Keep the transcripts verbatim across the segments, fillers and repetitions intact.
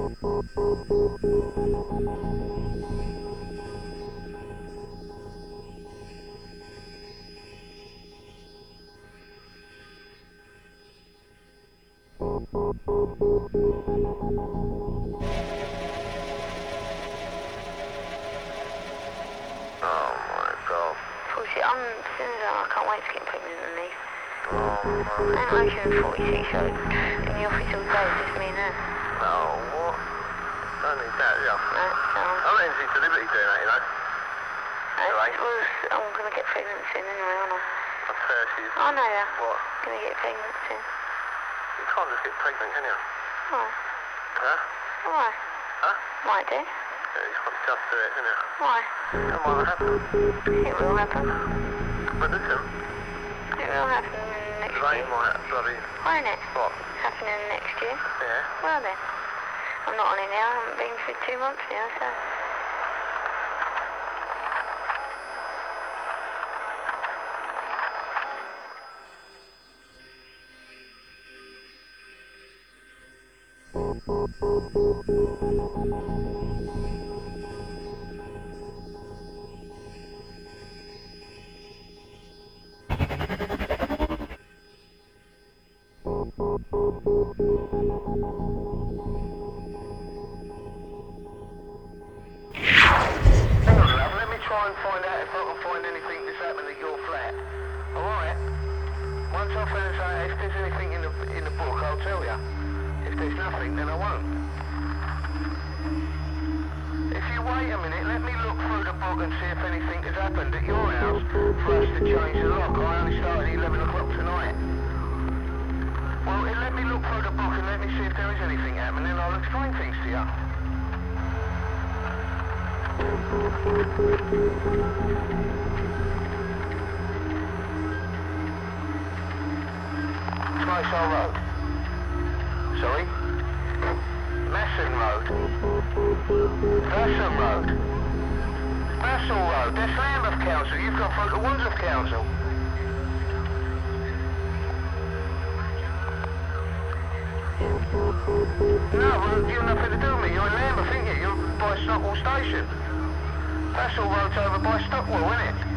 I'm Susan, I can't wait to get pregnant and leave. Oh, no. I'm actually forty-six, so in the office all day, it's just me and her. No, what? Don't need that, yeah. No, so... I'm not into Liberty doing that, you know. Uh, right. Well, I'm going to get pregnant soon anyway, aren't I? I'm thirty. I know that. What? Going to get pregnant soon. You can't just get pregnant, can you? Why? Huh? Why? Huh? Might do. Yeah, you can't just do it, can you? Why? It might happen. It will happen. But listen. It will happen next Rain year. might bloody... Won't it? What? Happening next year. Yeah. Well then. I'm not on it now, I haven't been for two months now, so... Try and find out if I can find anything that's happened at your flat. Alright? Once I find out if there's anything in the in the book, I'll tell you. If there's nothing, then I won't. If you wait a minute, let me look through the book and see if anything has happened at your house for us to change the lock. I only started at eleven o'clock tonight. Well, let me look through the book and let me see if there is anything happening, and I'll explain things to you. Smyshall Road. Sorry? Masson Road. Bassham Road. Bassall Road. That's Lambeth Council. You've got through to Wandsworth Council. No, well, you've nothing to do with me. You're in Lambeth, ain't you? You're by Stockwell Station. Bassall Road's over by Stockwell, isn't it?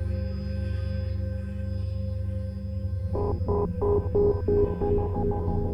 Thank you.